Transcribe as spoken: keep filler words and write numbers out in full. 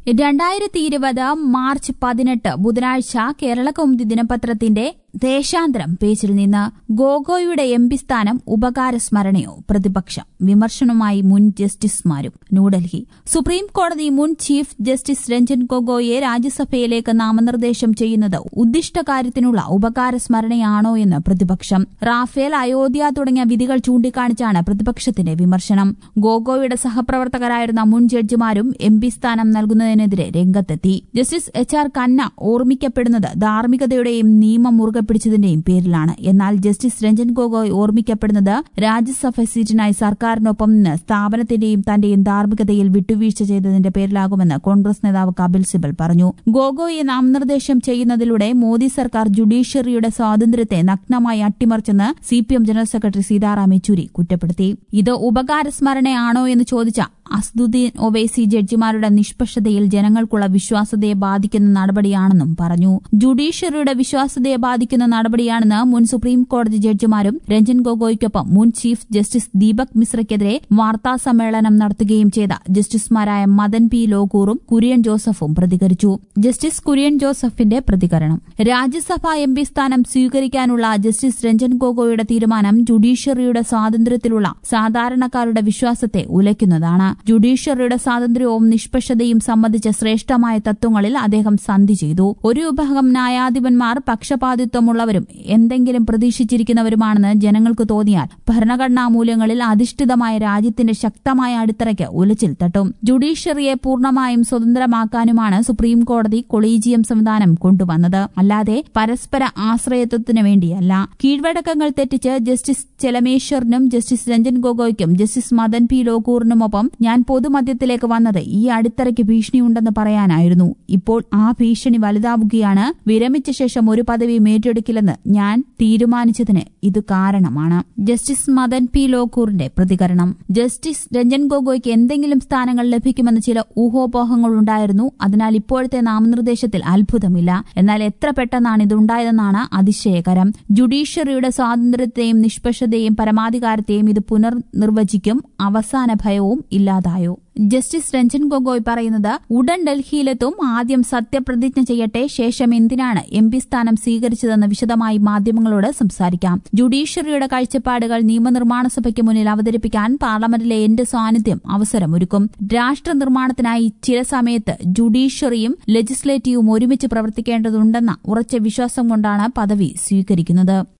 രണ്ടായിരത്തി ഇരുപത് മാർച്ച് പതിനെട്ട് ബുധനാഴ്ച കേരളകൗമുദി ദിനപത്രത്തിന്റെ ദേശാന്തരം പേജിൽ നിന്ന് ഗോഗോയുടെ എം പി സ്ഥാനം ഉപകാരസ്മരണയോ പ്രതിപക്ഷം വിമർശനവുമായി മുൻ ജസ്റ്റിസുമാരും ന്യൂഡൽഹി സുപ്രീം കോടതി മുൻ ചീഫ് ജസ്റ്റിസ് രഞ്ജൻ ഗൊഗോയെ രാജ്യസഭയിലേക്ക് നാമനിർദ്ദേശം ചെയ്യുന്നത് ഉദ്ദിഷ്ടകാര്യത്തിനുള്ള ഉപകാരസ്മരണയാണോ എന്ന് പ്രതിപക്ഷം. റാഫേൽ, അയോധ്യ തുടങ്ങിയ വിധികൾ ചൂണ്ടിക്കാണിച്ചാണ് പ്രതിപക്ഷത്തിന്റെ വിമർശനം. ഗോഗോയുടെ സഹപ്രവർത്തകരായിരുന്ന മുൻ ജഡ്ജിമാരും എം പി സ്ഥാനം നൽകുന്നതിനെതിരെ രംഗത്തെത്തി. ജസ്റ്റിസ് എച്ച് ആർ ഖന്ന ഓർമ്മിക്കപ്പെടുന്നത് ധാർമ്മികതയുടെയും നിയമം മുറുകെ പിടിച്ചതിന്റെയും പേരിലാണ്. എന്നാൽ ജസ്റ്റിസ് രഞ്ജൻ ഗൊഗോയ് ഓർമ്മിക്കപ്പെടുന്നത് രാജ്യസഭ സീറ്റിനായി സർക്കാരിനൊപ്പം നിന്ന് സ്ഥാപനത്തിന്റെയും തന്റെയും ധാർമ്മികതയിൽ വിട്ടുവീഴ്ച ചെയ്തതിന്റെ പേരിലാകുമെന്ന് കോൺഗ്രസ് നേതാവ് കപിൽ സിബൽ പറഞ്ഞു. ഗൊഗോയെ നാമനിർദ്ദേശം ചെയ്യുന്നതിലൂടെ മോദി സർക്കാർ ജുഡീഷ്യറിയുടെ സ്വാതന്ത്ര്യത്തെ നഗ്നമായി അട്ടിമറിച്ചെന്ന് CPM general secretary Sitaram Yechury കുറ്റപ്പെടുത്തി. ഇത് ഉപകാരസ്മരണയാണോ എന്ന് ചോദിച്ച അസ്ദുദ്ദീൻ ഒവൈസി ജഡ്ജിമാരുടെ നിഷ്പക്ഷതയിൽ ജനങ്ങൾക്കുള്ള വിശ്വാസ്യതയെ ബാധിക്കുന്ന നടപടിയാണെന്നും പറഞ്ഞു. ജുഡീഷ്യറിയുടെ വിശ്വാസ്യതയെ ബാധിക്കുന്ന നടപടിയാണെന്ന് മുൻ സുപ്രീം കോടതി ജഡ്ജിമാരും രഞ്ജൻ ഗൊഗോയ്ക്കൊപ്പം മുൻ ചീഫ് ജസ്റ്റിസ് ദീപക് മിശ്രയ്ക്കെതിരെ വാർത്താ സമ്മേളനം നടത്തുകയും ചെയ്ത ജസ്റ്റിസുമാരായ മദൻ പി ലോകൂറും കുര്യൻ ജോസഫും പ്രതികരിച്ചു. ജസ്റ്റിസ് കുര്യൻ ജോസഫിന്റെ പ്രതികരണം: രാജ്യസഭാ എം പി സ്ഥാനം സ്വീകരിക്കാനുള്ള ജസ്റ്റിസ് രഞ്ജൻ ഗൊഗോയുടെ തീരുമാനം ജുഡീഷ്യറിയുടെ സ്വാതന്ത്ര്യത്തിലുള്ള സാധാരണക്കാരുടെ വിശ്വാസത്തെ ഉലയ്ക്കുന്നതാണ്. ജുഡീഷ്യറിയുടെ സ്വാതന്ത്ര്യവും നിഷ്പക്ഷതയും സംബന്ധിച്ച ശ്രേഷ്ഠമായ തത്വങ്ങളിൽ അദ്ദേഹം സന്ധി ചെയ്തു. ഒരു വിഭാഗം ന്യായാധിപന്മാർ പക്ഷപാതിത്വമുള്ളവരും എന്തെങ്കിലും പ്രതീക്ഷിച്ചിരിക്കുന്നവരുമാണെന്ന് ജനങ്ങൾക്ക് തോന്നിയാൽ ഭരണഘടനാ മൂല്യങ്ങളിൽ അധിഷ്ഠിതമായ രാജ്യത്തിന്റെ ശക്തമായ അടിത്തറയ്ക്ക് ഉലച്ചിൽ തട്ടും. ജുഡീഷ്യറിയെ പൂർണ്ണമായും സ്വതന്ത്രമാക്കാനുമാണ് സുപ്രീം കോടതി കൊളീജിയം സംവിധാനം കൊണ്ടുവന്നത്, അല്ലാതെ പരസ്പര ആശ്രയത്വത്തിനു വേണ്ടിയല്ല. കീഴ്വഴക്കങ്ങൾ തെറ്റിച്ച് ജസ്റ്റിസ് ചെലമേശ്വറിനും ജസ്റ്റിസ് രഞ്ജൻ ഗൊഗോയ്ക്കും ജസ്റ്റിസ് മദൻ പി ലോകൂറിനുമൊപ്പം ഞാൻ പൊതുമധ്യത്തിലേക്ക് വന്നത് ഈ അടിത്തറയ്ക്ക് ഭീഷണിയുണ്ടെന്ന് പറയാനായിരുന്നു. ഇപ്പോൾ ആ ഭീഷണി വലുതാവുകയാണ്. വിരമിച്ച ശേഷം ഒരു പദവിയും ഏറ്റെടുക്കില്ലെന്ന് ഞാൻ തീരുമാനിച്ചതിന് ഇത് കാരണമാണ്. ജസ്റ്റിസ് മദൻ പി ലോകൂറിന്റെ പ്രതികരണം: ജസ്റ്റിസ് രഞ്ജൻ ഗൊഗോയ്ക്ക് എന്തെങ്കിലും സ്ഥാനങ്ങൾ ലഭിക്കുമെന്ന് ചില ഊഹോപോഹങ്ങളുണ്ടായിരുന്നു. അതിനാൽ ഇപ്പോഴത്തെ നാമനിർദ്ദേശത്തിൽ അത്ഭുതമില്ല. എന്നാൽ എത്ര പെട്ടെന്നാണ് ഇതുണ്ടായതെന്നാണ് അതിശയകരം. ജുഡീഷ്യറിയുടെ സ്വാതന്ത്ര്യത്തെയും നിഷ്പക്ഷതയെയും പരമാധികാരത്തെയും ഇത് പുനർനിർവചിക്കും. അവസാന ഭയവും ഇല്ലാതായോ? ജസ്റ്റിസ് രഞ്ജൻ ഗൊഗോയ് പറയുന്നത് ഉടൻ ഡൽഹിയിലെത്തും. ആദ്യം സത്യപ്രതിജ്ഞ ചെയ്യട്ടെ, ശേഷം എന്തിനാണ് എം പി സ്ഥാനം സ്വീകരിച്ചതെന്ന് വിശദമായി മാധ്യമങ്ങളോട് സംസാരിക്കാം. ജുഡീഷ്യറിയുടെ കാഴ്ചപ്പാടുകൾ നിയമനിർമ്മാണ സഭയ്ക്ക് മുന്നിൽ അവതരിപ്പിക്കാൻ പാർലമെന്റിലെ എന്റെ സാന്നിധ്യം അവസരമൊരുക്കും. രാഷ്ട്ര നിർമ്മാണത്തിനായി ചില സമയത്ത് ജുഡീഷ്യറിയും ലെജിസ്ലേറ്റീവും ഒരുമിച്ച് പ്രവർത്തിക്കേണ്ടതുണ്ടെന്ന ഉറച്ച വിശ്വാസം കൊണ്ടാണ് പദവി സ്വീകരിക്കുന്നത്.